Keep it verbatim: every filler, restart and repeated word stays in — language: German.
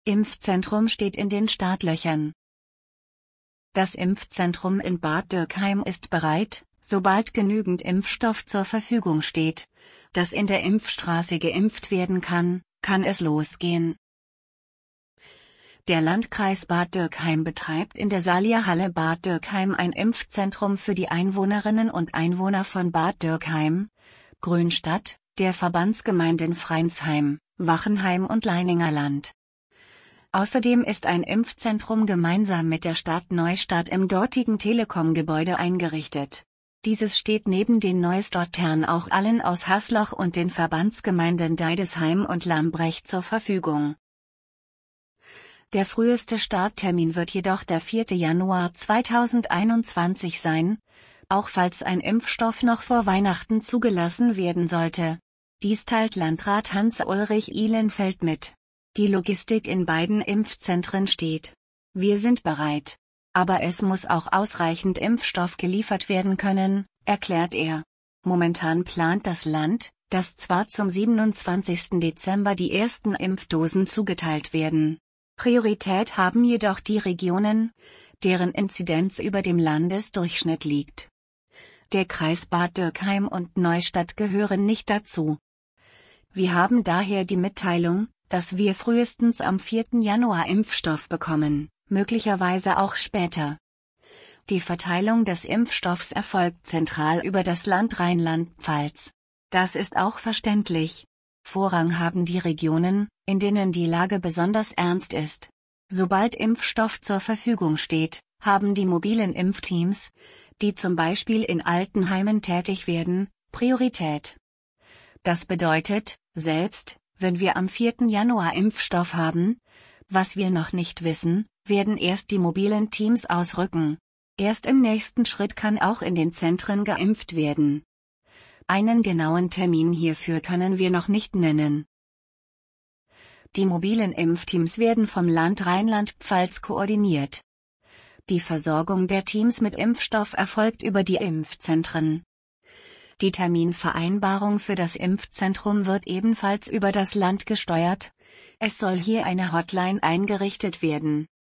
Impfzentrum steht in den Startlöchern. Das Impfzentrum in Bad Dürkheim ist bereit, sobald genügend Impfstoff zur Verfügung steht, dass in der Impfstraße geimpft werden kann, kann es losgehen. Der Landkreis Bad Dürkheim betreibt in der Salia-Halle Bad Dürkheim ein Impfzentrum für die Einwohnerinnen und Einwohner von Bad Dürkheim, Grünstadt, der Verbandsgemeinden Freinsheim, Wachenheim und Leiningerland. Außerdem ist ein Impfzentrum gemeinsam mit der Stadt Neustadt im dortigen Telekom-Gebäude eingerichtet. Dieses steht neben den Neustadt-Tern auch allen aus Hasloch und den Verbandsgemeinden Deidesheim und Lambrecht zur Verfügung. Der früheste Starttermin wird jedoch der vierte Januar zweitausendeinundzwanzig sein, auch falls ein Impfstoff noch vor Weihnachten zugelassen werden sollte. Dies teilt Landrat Hans-Ulrich Ihlenfeld mit. Die Logistik in beiden Impfzentren steht. Wir sind bereit. Aber es muss auch ausreichend Impfstoff geliefert werden können, erklärt er. Momentan plant das Land, dass zwar zum siebenundzwanzigsten Dezember die ersten Impfdosen zugeteilt werden. Priorität haben jedoch die Regionen, deren Inzidenz über dem Landesdurchschnitt liegt. Der Kreis Bad Dürkheim und Neustadt gehören nicht dazu. Wir haben daher die Mitteilung, dass wir frühestens am vierten Januar Impfstoff bekommen, möglicherweise auch später. Die Verteilung des Impfstoffs erfolgt zentral über das Land Rheinland-Pfalz. Das ist auch verständlich. Vorrang haben die Regionen, in denen die Lage besonders ernst ist. Sobald Impfstoff zur Verfügung steht, haben die mobilen Impfteams, die zum Beispiel in Altenheimen tätig werden, Priorität. Das bedeutet, selbst wenn wir am vierten Januar Impfstoff haben, was wir noch nicht wissen, werden erst die mobilen Teams ausrücken. Erst im nächsten Schritt kann auch in den Zentren geimpft werden. Einen genauen Termin hierfür können wir noch nicht nennen. Die mobilen Impfteams werden vom Land Rheinland-Pfalz koordiniert. Die Versorgung der Teams mit Impfstoff erfolgt über die Impfzentren. Die Terminvereinbarung für das Impfzentrum wird ebenfalls über das Land gesteuert. Es soll hier eine Hotline eingerichtet werden.